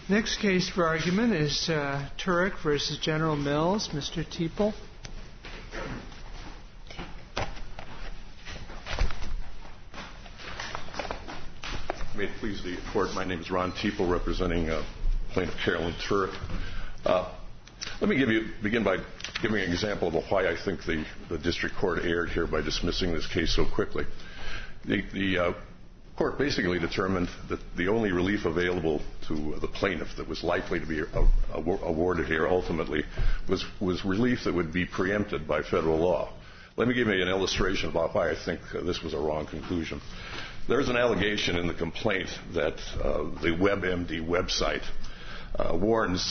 Next case for argument is Turek versus General Mills. Mr. Teeple. May it please the Court, my name is Ron Teeple, representing plaintiff Carolyn Turek. Let me begin by giving an example of why I think the district court erred here by dismissing this case so quickly. The court basically determined that the only relief available to the plaintiff that was likely to be awarded here ultimately was relief that would be preempted by federal law. Let me give you an illustration about why I think this was a wrong conclusion. There's an allegation in the complaint that the WebMD website warns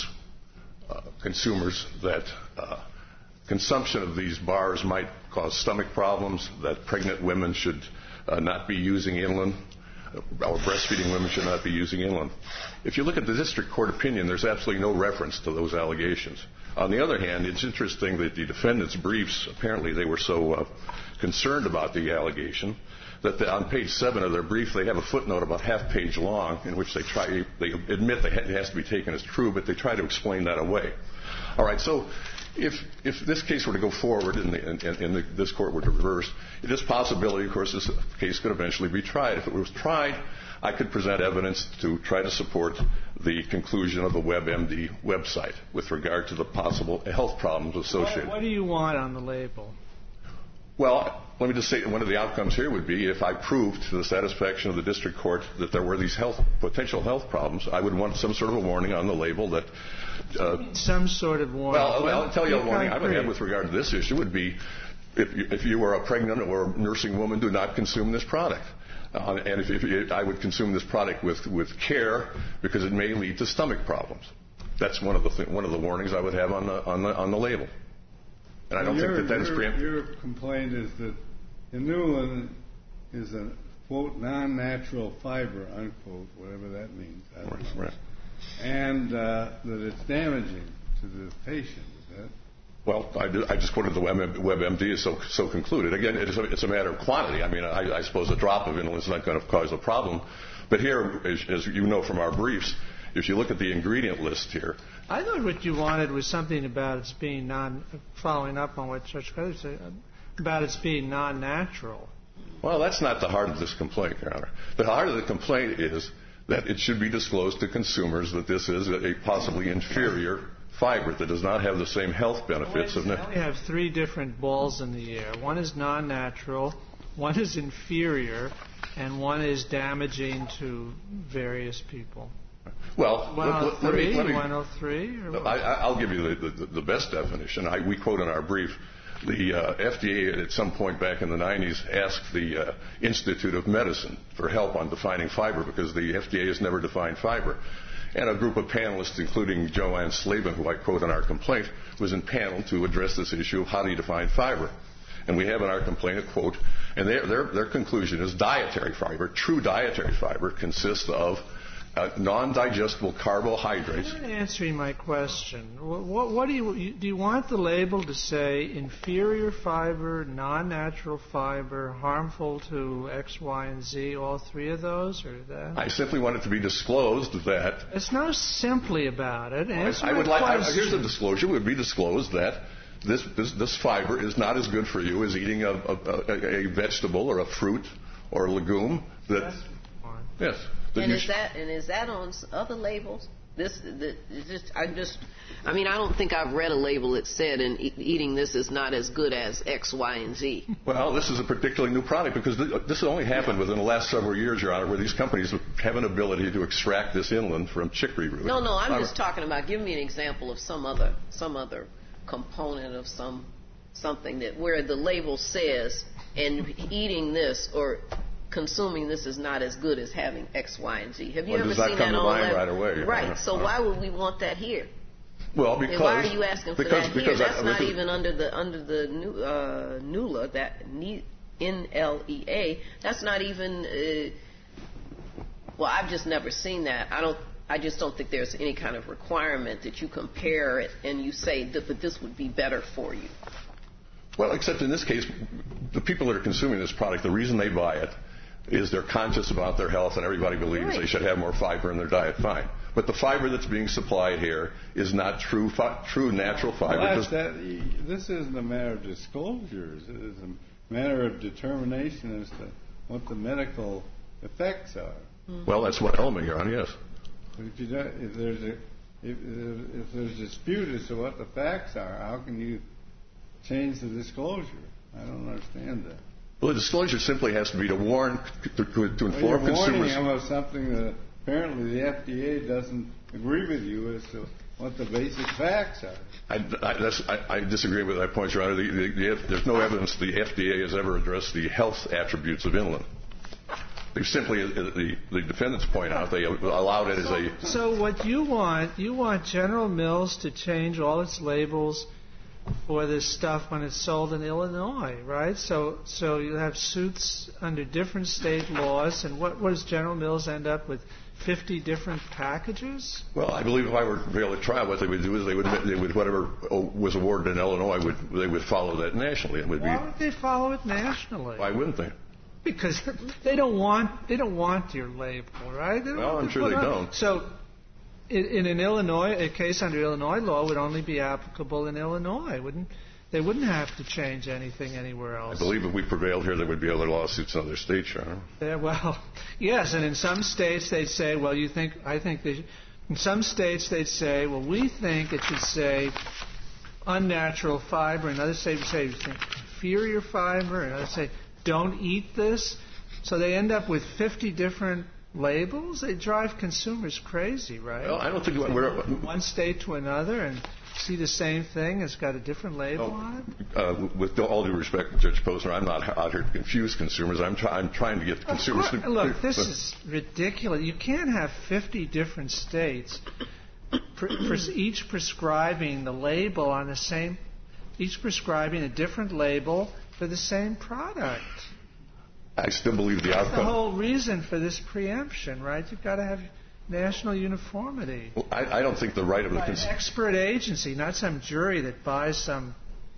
consumers that consumption of these bars might cause stomach problems, that pregnant women should not be using inulin, or breastfeeding women should not be using inulin. If you look at the district court opinion, there's absolutely no reference to those allegations. On the other hand, it's interesting that the defendants' briefs, apparently they were so concerned about the allegation that on page 7 of their brief they have a footnote about half page long in which they admit that it has to be taken as true, but they try to explain that away. All right, so if this case were to go forward and this court were to reverse, it is a possibility, of course, this case could eventually be tried. If it was tried, I could present evidence to try to support the conclusion of the WebMD website with regard to the possible health problems associated. What do you want on the label? Well, let me just say one of the outcomes here would be if I proved to the satisfaction of the district court that there were these potential health problems, I would want some sort of a warning on the label that... some sort of warning. Well, I'll tell you a warning I would have with regard to this issue would be if you are a pregnant or nursing woman, do not consume this product. And if I would consume this product with care because it may lead to stomach problems. That's one of the warnings I would have on the label. And I don't think that is preempted. Your complaint is that inulin is a, quote, non-natural fiber, unquote, whatever that means. Right. And that it's damaging to the patient, is that? Well, I just quoted the WebMD is so concluded. Again, it's a matter of quantity. I mean, I suppose a drop of inulin is not going to cause a problem. But here, as you know from our briefs, if you look at the ingredient list here... I thought what you wanted was something about its being following up on what Judge Crowder said, about its being non-natural. Well, that's not the heart of this complaint, Your Honor. The heart of the complaint is that it should be disclosed to consumers that this is a possibly inferior fiber that does not have the same health benefits. We have 3 different balls in the air. One is non-natural, one is inferior, and one is damaging to various people. Well, 103. I'll give you the best definition. We quote in our brief, the FDA at some point back in the 90s asked the Institute of Medicine for help on defining fiber because the FDA has never defined fiber. And a group of panelists, including Joanne Slavin, who I quote in our complaint, was in panel to address this issue of how do you define fiber. And we have in our complaint a quote, and their conclusion is dietary fiber, true dietary fiber, consists of non-digestible carbohydrates. You're not answering my question. What do you want the label to say? Inferior fiber, non-natural fiber, harmful to X, Y, and Z, all 3 of those, or that? I simply want it to be disclosed that. It's not simply about it. Here's the disclosure. It would be disclosed that this fiber is not as good for you as eating a vegetable or a fruit or a legume. Yes. And is that on other labels? I don't think I've read a label that said eating this is not as good as X, Y, and Z. Well, this is a particularly new product because this has only happened within the last several years, Your Honor, where these companies have an ability to extract this inulin from chicory root. No, I'm just talking about. Give me an example of some other component of something that where the label says and eating this or consuming this is not as good as having X, Y, and Z. Have you ever seen that on label? Right away. Right. So why would we want that here? Well, because and why are you asking for that here? That's not even under the NULA, that NLEA. That's not even. Well, I've just never seen that. I just don't think there's any kind of requirement that you compare it and you say that this would be better for you. Well, except in this case, the people that are consuming this product, the reason they buy it is they're conscious about their health and everybody believes they should have more fiber in their diet, fine. But the fiber that's being supplied here is not true natural fiber. Well, this isn't a matter of disclosures. It is a matter of determination as to what the medical effects are. Well, that's one element, Your Honor, yes. If there's a dispute as to what the facts are, how can you change the disclosure? I don't understand that. Well, the disclosure simply has to be to warn, to inform consumers. You're warning them of something that apparently the FDA doesn't agree with you as to what the basic facts are. I disagree with that point, Your Honor. There's no evidence the FDA has ever addressed the health attributes of inulin. They simply, the defendants point out, they allowed it as a... So what you want General Mills to change all its labels for this stuff when it's sold in Illinois, right? So you have suits under different state laws, and what does General Mills end up with? 50 different packages? Well, I believe if I were to be able to try, what they would do is they would whatever was awarded in Illinois, they would follow that nationally. Why would they follow it nationally? Why wouldn't they? Because they don't want your label, right? Well, I'm sure they don't. So, in an Illinois, a case under Illinois law would only be applicable in Illinois, wouldn't? They wouldn't have to change anything anywhere else. I believe if we prevailed here, there would be other lawsuits in other states, Your Honor. Yeah, well, yes, and in some states they'd say, well, in some states they'd say, well, we think it should say unnatural fiber. Another state would say inferior fiber. Another say don't eat this. So they end up with 50 different labels. They drive consumers crazy, right? Well, I don't think we're from one state to another and see the same thing. It's got a different label on it. With all due respect, Judge Posner, I'm not out here to confuse consumers. I'm trying to get consumers to... Look, this is ridiculous. You can't have 50 different states each prescribing the label on the same... Each prescribing a different label for the same product. I still believe the outcome... That's the whole reason for this preemption, right? You've got to have national uniformity. Well, I don't think the right of the... An expert agency, not some jury that buys some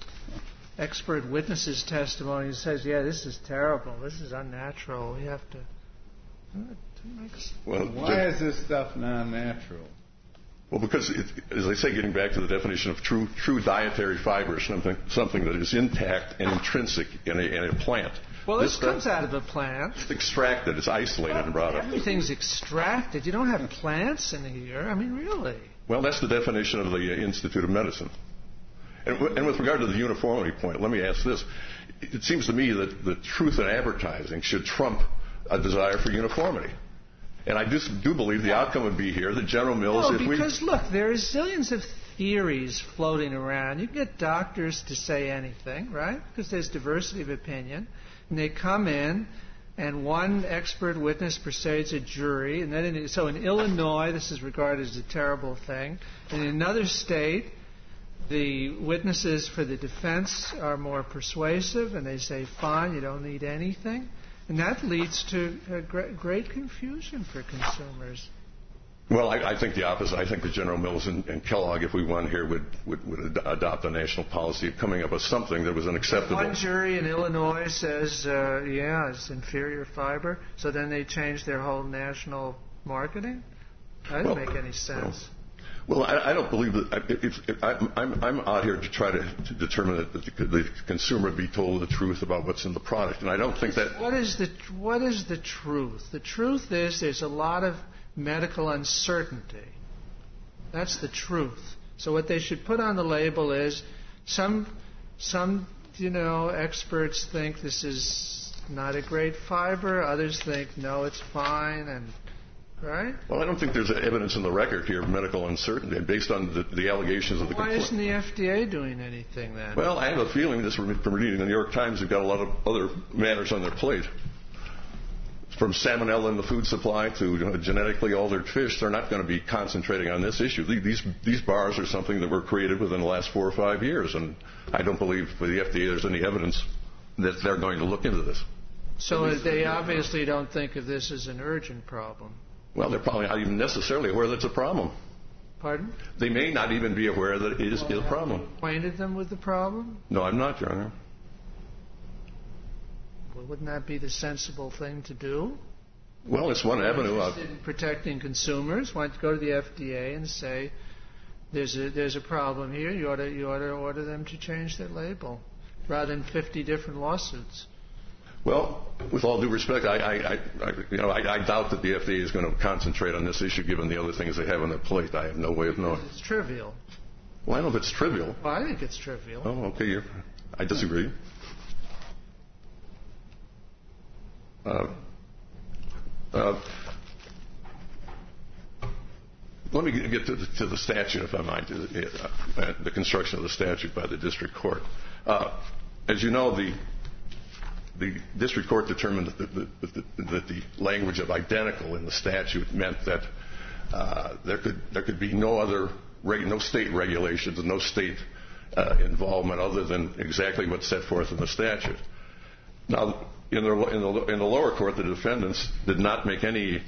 expert witness's testimony and says, yeah, this is terrible, this is unnatural, we have to... Why is this stuff non-natural? Well, because, as I say, getting back to the definition of true dietary fiber, something that is intact and intrinsic in a plant. Well, this comes out of a plant. It's extracted. It's isolated and brought up. Everything's extracted. You don't have plants in here. I mean, really. Well, that's the definition of the Institute of Medicine. And with regard to the uniformity point, let me ask this. It seems to me that the truth in advertising should trump a desire for uniformity. And I do believe the outcome would be here that General Mills... Look, there are zillions of theories floating around. You can get doctors to say anything, right? Because there's diversity of opinion. And they come in, and one expert witness persuades a jury. And then, so in Illinois, this is regarded as a terrible thing. And in another state, the witnesses for the defense are more persuasive, and they say, fine, you don't need anything. And that leads to great confusion for consumers. Well, I think the opposite. I think that General Mills and Kellogg, if we won here, would adopt a national policy of coming up with something that was unacceptable. One jury in Illinois says, yeah, it's inferior fiber, so then they change their whole national marketing? That doesn't make any sense. Well, I don't believe that. I'm out here to try to determine that the consumer be told the truth about what's in the product, and I don't think that... What is the truth? The truth is there's a lot of medical uncertainty. That's the truth. So what they should put on the label is some experts think this is not a great fiber, others think no, it's fine, and right? Well, I don't think there's evidence in the record here of medical uncertainty based on the allegations of the complaint. Why isn't the FDA doing anything then? Well, I have a feeling, just from reading the New York Times, they've got a lot of other matters on their plate. From salmonella in the food supply to genetically altered fish, they're not going to be concentrating on this issue. These bars are something that were created within the last 4 or 5 years, and I don't believe for the FDA there's any evidence that they're going to look into this. So they obviously don't think of this as an urgent problem. Well, they're probably not even necessarily aware that it's a problem. Pardon? They may not even be aware that it is a problem. Acquainted them with the problem? No, I'm not, Your Honor. Wouldn't that be the sensible thing to do? Well, it's one avenue. In protecting consumers, why don't you go to the FDA and say, there's a problem here. You ought to order them to change their label, rather than 50 different lawsuits. Well, with all due respect, I doubt that the FDA is going to concentrate on this issue, given the other things they have on their plate. I have no way of knowing. It's trivial. Well, I don't know if it's trivial. Well, I think it's trivial. Oh, okay. I disagree. Let me get to the statute, if I might, the construction of the statute by the district court. As you know, the district court determined that the language of identical in the statute meant that there could be no state regulations and no state involvement other than exactly what's set forth in the statute. Now, in the lower court, the defendants did not make any.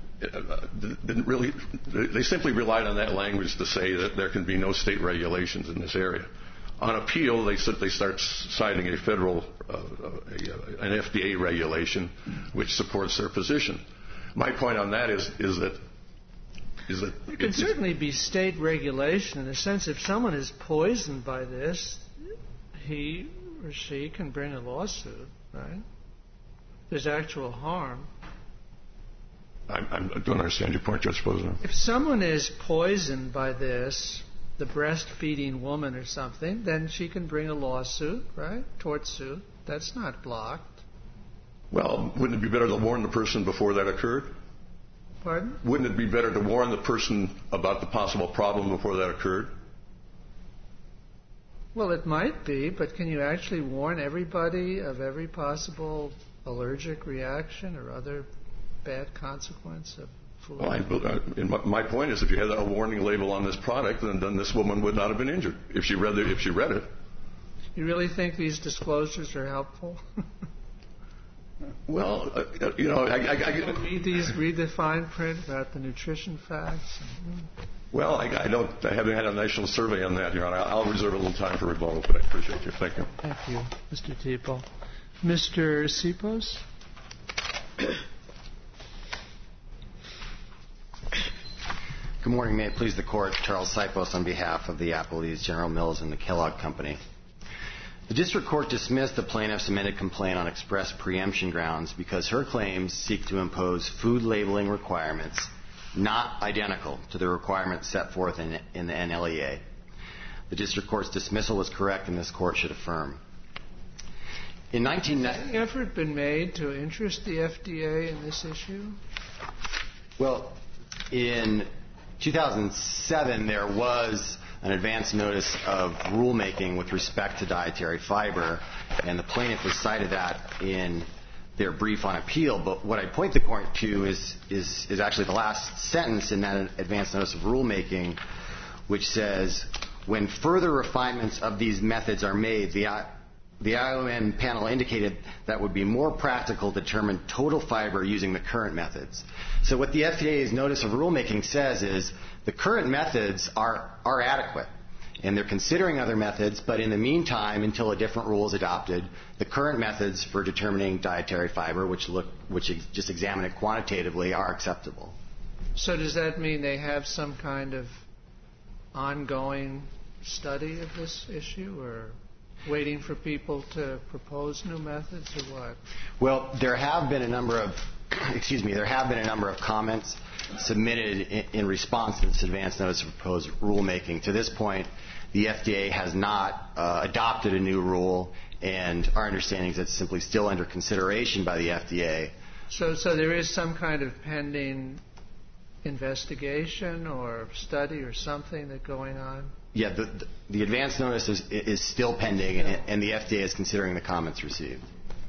They simply relied on that language to say that there can be no state regulations in this area. On appeal, they start citing a federal, an FDA regulation, which supports their position. My point on that is that it can certainly be state regulation in the sense if someone is poisoned by this, he or she can bring a lawsuit, right? There's actual harm. I don't understand your point, Judge Posner. If someone is poisoned by this, the breastfeeding woman or something, then she can bring a lawsuit, right? Tort suit. That's not blocked. Well, wouldn't it be better to warn the person before that occurred? Pardon? Wouldn't it be better to warn the person about the possible problem before that occurred? Well, it might be, but can you actually warn everybody of every possible allergic reaction or other bad consequence of food? Well, my point is, if you had a warning label on this product, then this woman would not have been injured if she read it. You really think these disclosures are helpful? Well, I read the fine print about the nutrition facts. Well, I haven't had a national survey on that, Your Honor. I'll reserve a little time for rebuttal, but I appreciate you. Thank you. Thank you, Mr. Teeple. Mr. Sipos? Good morning. May it please the Court. Charles Sipos on behalf of the Applebee's, General Mills, and the Kellogg Company. The district court dismissed the plaintiff's amended complaint on express preemption grounds because her claims seek to impose food labeling requirements not identical to the requirements set forth in the NLEA. The district court's dismissal was correct, and this court should affirm. Has any effort been made to interest the FDA in this issue? Well, in 2007, there was an advance notice of rulemaking with respect to dietary fiber, and the plaintiff has cited that in their brief on appeal. But what I point the court to is actually the last sentence in that advance notice of rulemaking, which says, when further refinements of these methods are made, the IOM panel indicated that would be more practical to determine total fiber using the current methods. So what the FDA's notice of rulemaking says is the current methods are adequate, and they're considering other methods, but in the meantime, until a different rule is adopted, the current methods for determining dietary fiber, which just examine it quantitatively, are acceptable. So does that mean they have some kind of ongoing study of this issue, or waiting for people to propose new methods, or what? Well, there have been a number of comments submitted in response to this advance notice of proposed rulemaking. To this point, the FDA has not adopted a new rule, and our understanding is it's simply still under consideration by the FDA. So there is some kind of pending investigation or study or something that's going on? Yeah, the advance notice is still pending, and the FDA is considering the comments received.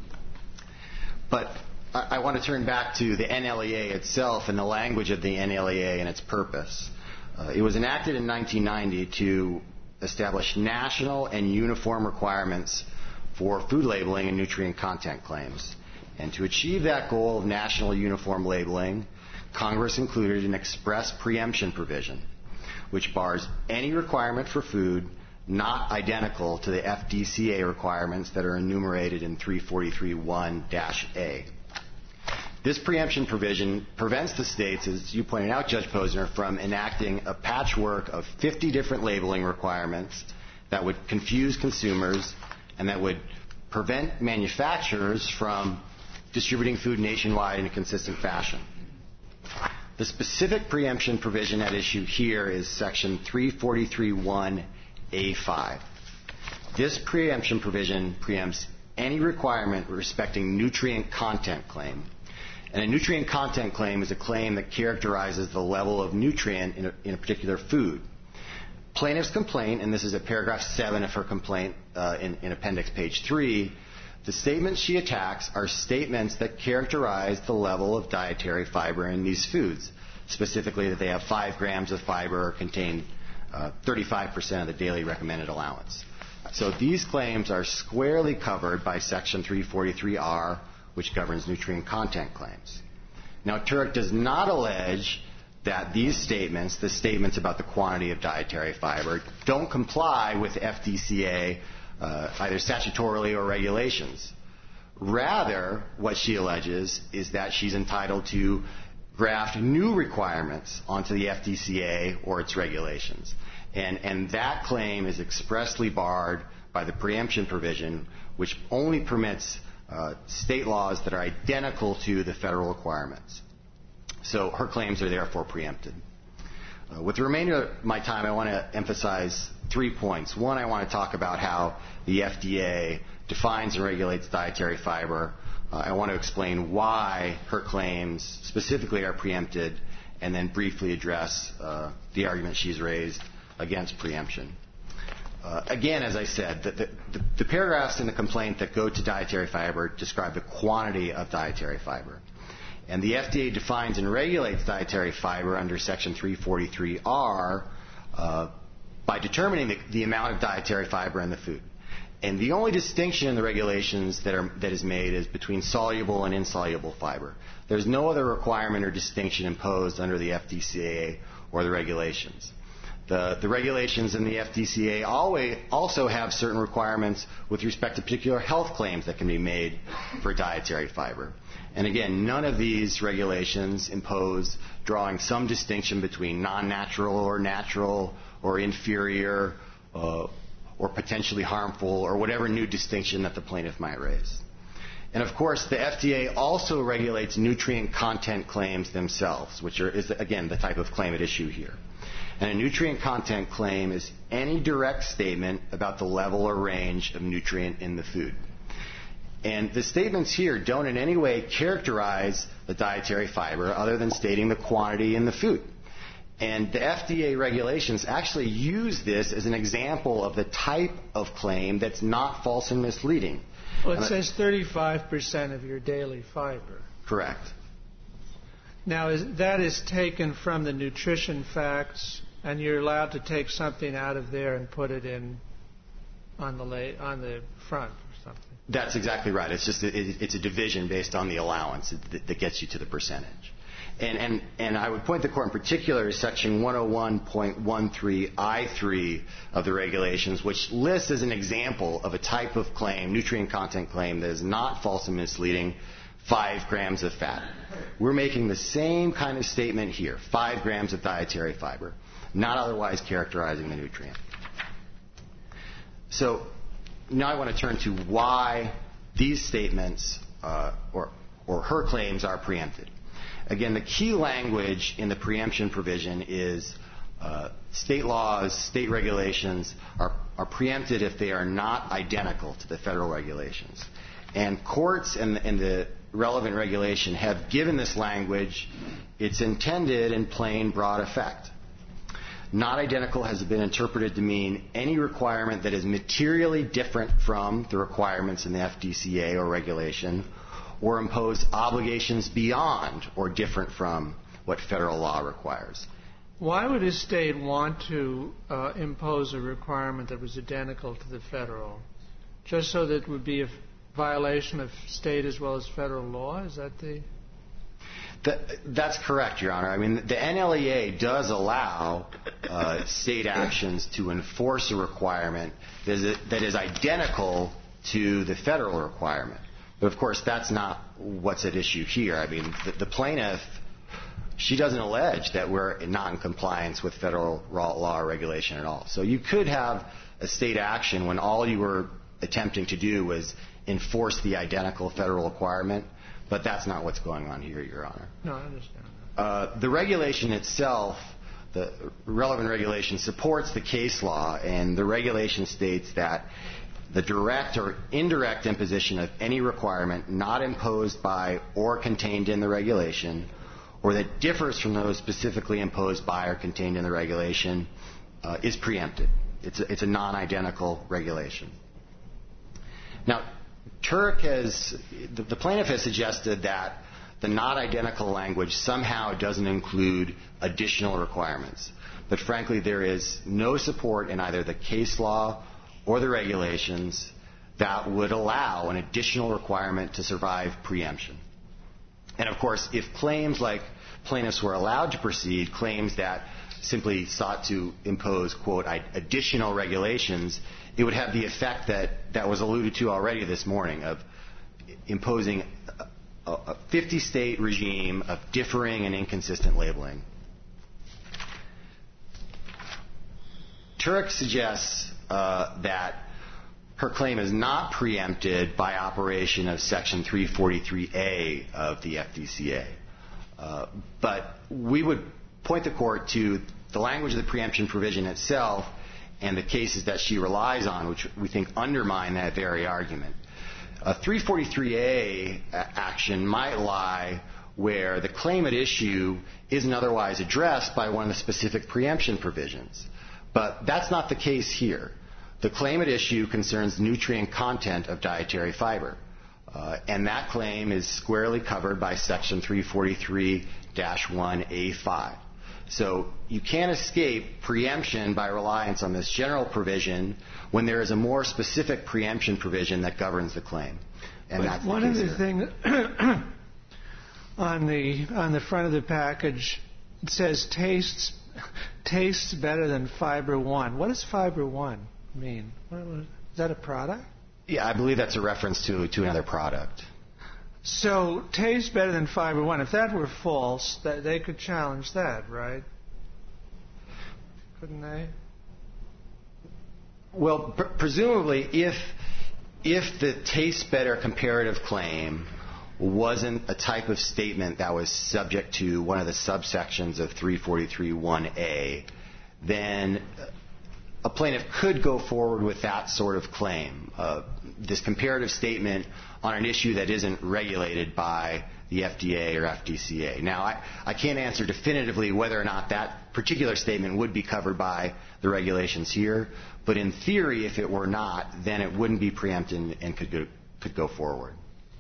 But I want to turn back to the NLEA itself and the language of the NLEA and its purpose. It was enacted in 1990 to establish national and uniform requirements for food labeling and nutrient content claims. And to achieve that goal of national uniform labeling, Congress included an express preemption provision, which bars any requirement for food not identical to the FDCA requirements that are enumerated in 343(1)(a). This preemption provision prevents the states, as you pointed out, Judge Posner, from enacting a patchwork of 50 different labeling requirements that would confuse consumers and that would prevent manufacturers from distributing food nationwide in a consistent fashion. The specific preemption provision at issue here is Section 343(1)(a)(5). This preemption provision preempts any requirement respecting nutrient content claim. And a nutrient content claim is a claim that characterizes the level of nutrient in a particular food. Plaintiff's complaint, and this is at paragraph 7 of her complaint in appendix page 3, the statements she attacks are statements that characterize the level of dietary fiber in these foods, specifically that they have 5 grams of fiber or contain 35% of the daily recommended allowance. So these claims are squarely covered by Section 343R, which governs nutrient content claims. Now, Turek does not allege that these statements, the statements about the quantity of dietary fiber, don't comply with FDCA either statutorily or regulations. Rather, what she alleges is that she's entitled to graft new requirements onto the FDCA or its regulations. And that claim is expressly barred by the preemption provision, which only permits state laws that are identical to the federal requirements. So her claims are therefore preempted. With the remainder of my time, I want to emphasize 3 points. One, I want to talk about how the FDA defines and regulates dietary fiber. I want to explain why her claims specifically are preempted, and then briefly address the argument she's raised against preemption. Again, as I said, the paragraphs in the complaint that go to dietary fiber describe the quantity of dietary fiber. And the FDA defines and regulates dietary fiber under Section 343R by determining the amount of dietary fiber in the food. And the only distinction in the regulations that is made is between soluble and insoluble fiber. There's no other requirement or distinction imposed under the FDCA or the regulations. The regulations in the FDCA also have certain requirements with respect to particular health claims that can be made for dietary fiber. And again, none of these regulations impose drawing some distinction between non-natural or natural or inferior or potentially harmful or whatever new distinction that the plaintiff might raise. And of course, the FDA also regulates nutrient content claims themselves, which is again the type of claim at issue here. And a nutrient content claim is any direct statement about the level or range of nutrient in the food. And the statements here don't in any way characterize the dietary fiber other than stating the quantity in the food. And the FDA regulations actually use this as an example of the type of claim that's not false and misleading. Well, it says 35% of your daily fiber. Correct. Now, that is taken from the nutrition facts, and you're allowed to take something out of there and put it in on the front or something. That's exactly right. It's just it's a division based on the allowance that gets you to the percentage. And I would point the court in particular to Section 101.13I3 of the regulations, which lists as an example of a type of claim, nutrient content claim, that is not false and misleading, 5 grams of fat. We're making the same kind of statement here, 5 grams of dietary fiber, not otherwise characterizing the nutrient. So now I want to turn to why these statements or her claims are preempted. Again, the key language in the preemption provision is state laws, state regulations are preempted if they are not identical to the federal regulations. And courts and the relevant regulation have given this language its intended and plain broad effect. Not identical has been interpreted to mean any requirement that is materially different from the requirements in the FDCA or regulation, or impose obligations beyond or different from what federal law requires. Why would a state want to impose a requirement that was identical to the federal? Just so that it would be a violation of state as well as federal law? Is that the... That's correct, Your Honor. I mean, the NLEA does allow state actions to enforce a requirement that is identical to the federal requirement. But, of course, that's not what's at issue here. I mean, the plaintiff, she doesn't allege that we're not in compliance with federal law or regulation at all. So you could have a state action when all you were attempting to do was enforce the identical federal requirement, but that's not what's going on here, Your Honor. No, I understand. The regulation itself, the relevant regulation, supports the case law, and the regulation states that the direct or indirect imposition of any requirement not imposed by or contained in the regulation, or that differs from those specifically imposed by or contained in the regulation, is preempted. It's a non-identical regulation. Now, the plaintiff has suggested that the not identical language somehow doesn't include additional requirements. But frankly, there is no support in either the case law or the regulations that would allow an additional requirement to survive preemption. And of course, if claims like plaintiffs were allowed to proceed, claims that simply sought to impose, quote, additional regulations, it would have the effect that was alluded to already this morning of imposing a 50-state regime of differing and inconsistent labeling. Turek suggests that her claim is not preempted by operation of Section 343A of the FDCA. But we would point the Court to the language of the preemption provision itself and the cases that she relies on, which we think undermine that very argument. A 343A action might lie where the claim at issue isn't otherwise addressed by one of the specific preemption provisions. But that's not the case here. The claim at issue concerns nutrient content of dietary fiber. And that claim is squarely covered by Section 343-1A5. So you can't escape preemption by reliance on this general provision when there is a more specific preemption provision that governs the claim. And that's one of the things on the front of the package, it says tastes better than Fiber One. What does Fiber One mean? Is that a product? Yeah, I believe that's a reference to another product. So, tastes better than Fiber One. If that were false, they could challenge that, right? Couldn't they? Well, presumably, if the taste better comparative claim wasn't a type of statement that was subject to one of the subsections of 343-1A, then a plaintiff could go forward with that sort of claim, this comparative statement on an issue that isn't regulated by the FDA or FDCA. Now, I can't answer definitively whether or not that particular statement would be covered by the regulations here, but in theory, if it were not, then it wouldn't be preempted and could go forward.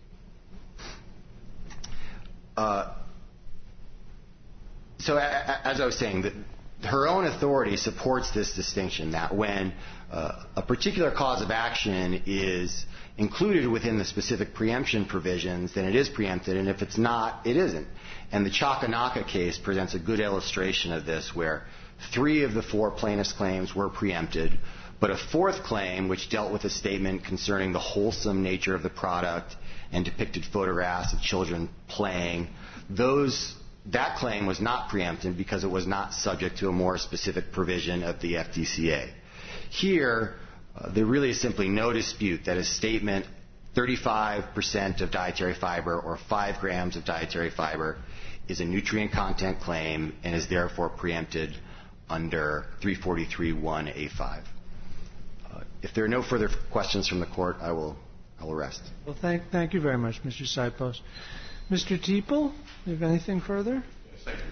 So, as I was saying, her own authority supports this distinction that when a particular cause of action is included within the specific preemption provisions, then it is preempted, and if it's not, it isn't. And the Chakanaka case presents a good illustration of this, where 3 of the 4 plaintiffs' claims were preempted, but a 4th claim, which dealt with a statement concerning the wholesome nature of the product and depicted photographs of children playing, that claim was not preempted because it was not subject to a more specific provision of the FDCA. Here, there really is simply no dispute that a statement 35% of dietary fiber or 5 grams of dietary fiber is a nutrient content claim and is therefore preempted under 343-1A5. If there are no further questions from the Court, I will rest. Well, thank you very much, Mr. Sipos. Mr. Teeple, do you have anything further? Yes, thank you.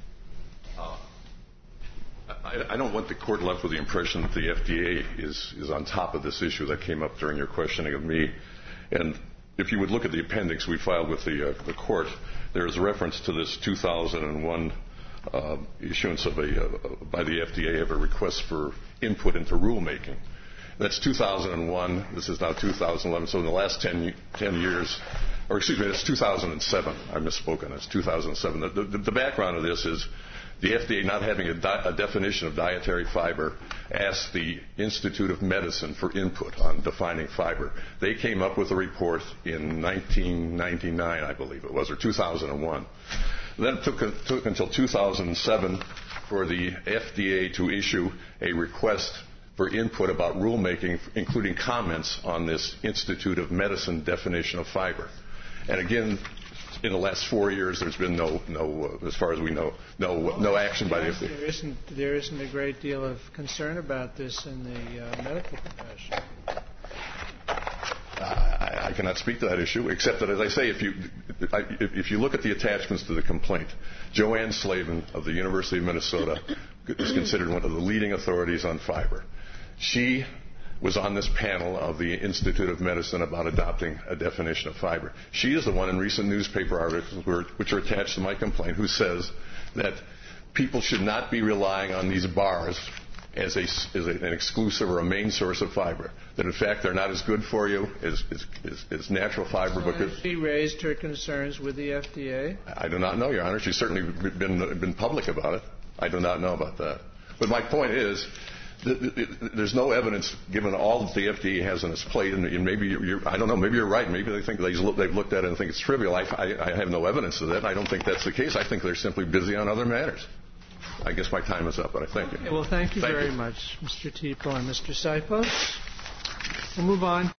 I don't want the Court left with the impression that the FDA is on top of this issue that came up during your questioning of me. And if you would look at the appendix we filed with the Court, there is a reference to this 2001 issuance by the FDA of a request for input into rulemaking. That's 2001. This is now 2011. So in the last 10 years, or excuse me, it's 2007. I misspoke on this. 2007. The background of this is the FDA, not having a definition of dietary fiber, asked the Institute of Medicine for input on defining fiber. They came up with a report in 1999, I believe it was, or 2001. Then it took until 2007 for the FDA to issue a request for input about rulemaking, including comments on this Institute of Medicine definition of fiber. And again, in the last 4 years, there's been no, as far as we know, no action by the FDA. There isn't a great deal of concern about this in the medical profession. I cannot speak to that issue, except that, as I say, if you look at the attachments to the complaint, Joanne Slavin of the University of Minnesota is considered one of the leading authorities on fiber. She was on this panel of the Institute of Medicine about adopting a definition of fiber. She is the one in recent newspaper articles which are attached to my complaint who says that people should not be relying on these bars as an exclusive or a main source of fiber. That in fact they're not as good for you as natural fiber. Has she raised her concerns with the FDA? I do not know, Your Honor. She's certainly been public about it. I do not know about that. But my point is, there's no evidence, given all that the FDA has on its plate, and maybe I don't know, maybe you're right. Maybe they think they've looked at it and think it's trivial. I have no evidence of that, and I don't think that's the case. I think they're simply busy on other matters. I guess my time is up, but I thank you. Okay, well, thank you very much, Mr. Tipo and Mr. Sipos. We'll move on.